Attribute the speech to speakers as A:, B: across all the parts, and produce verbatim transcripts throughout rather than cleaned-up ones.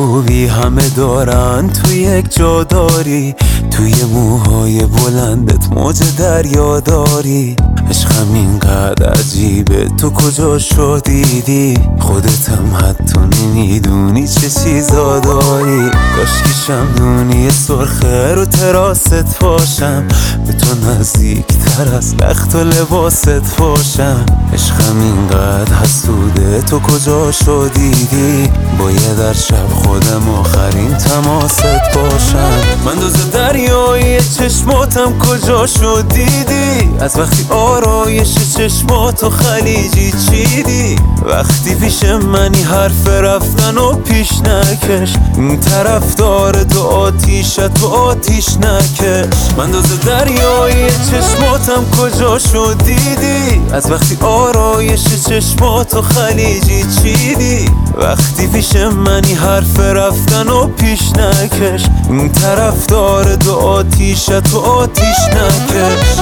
A: خوبی همه دارن، تو یک جا داری، توی موهای بلندت موج دریا داری. عشقم اینقدر عجیبه، تو کجا شو دیدی؟ خودتم حتی نمیدونی چه چیزا داری. کاشکی شمدونی سرخه رو تراست باشم، به تو نزدیک تر از لخت و لباست باشم. عشقم اینقدر حسوده، تو کجا شو دیدی؟ باید در شب خودم آخرین تماست باشم. من دوز دریایی چشماتم کجا شو دیدی؟ از وقتی آرایش چشماتو خلیجی چیدی؟ وقتی پیش منی حرف رفتن و پیش نکش، این طرف داره دو آتیشت تو آتیش نکش. من دوز دریایی چشماتم کجا شو دیدی؟ از وقتی آرایش چشماتو خلیجی چیدی؟ وقتی پیش منی حرف رفتن و پیش نکش، این طرف داره دو آتیشت تو آتیش نکش.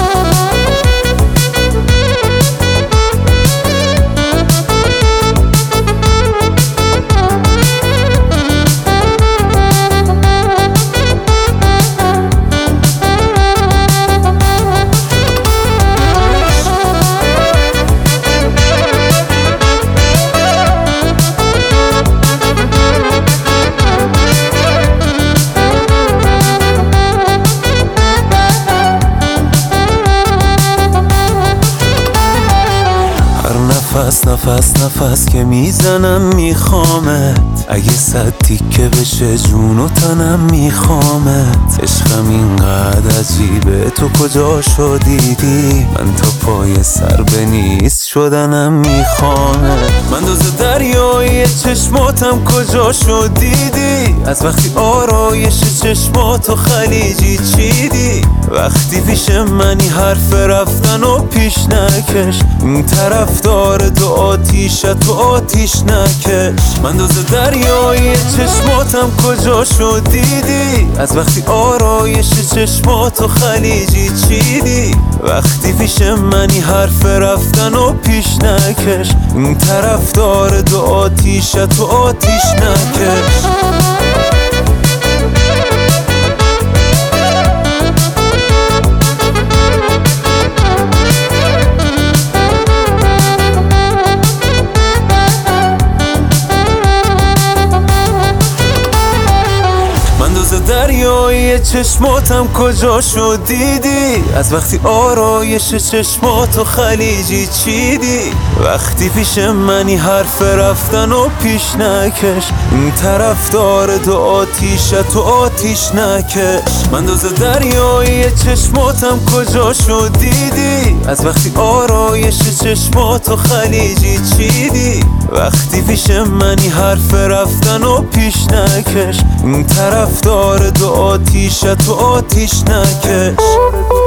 A: نفس نفس نفس که میزنم میخوامت، اگه صد تیکه بشه جون و تنم میخوامت. عشقم اینقدر عجیبه، تو کجا شو دیدی؟ من تا پای سر به نیست شدنم میخوامت. من دوز دریایی چشماتم کجا شو دیدی؟ از وقتی آرایش چشماتو خلیجی چیدی؟ وقتی پیش منی حرف رفتن و پیش نکش، این طرف داره دو آتیشت تو آتیش نکش. من دوز دریایی چشماتم کجا شو دیدی؟ از وقتی آرایش چشماتو خلیجی چیدی؟ وقتی پیش منی حرف رفتن و پیش نکش، این طرف داره دو آتیشت تو آتیش نکش. دریایی چشماتم کجا شو دیدی؟ از وقتی آرایش چشماتو خلیجی چیدی؟ وقتی پیش منی حرف رفتن و پیش نکش، این طرف داره دو آتیشت تو آتیش نکش. من دوز دریایی چشماتم کجا شو دیدی؟ از وقتی آرایش چشماتو خلیجی چیدی؟ وقتی پیش منی حرف رفتن و پیش نکش، این طرف داره دو آتیشت تو آتیش نکش.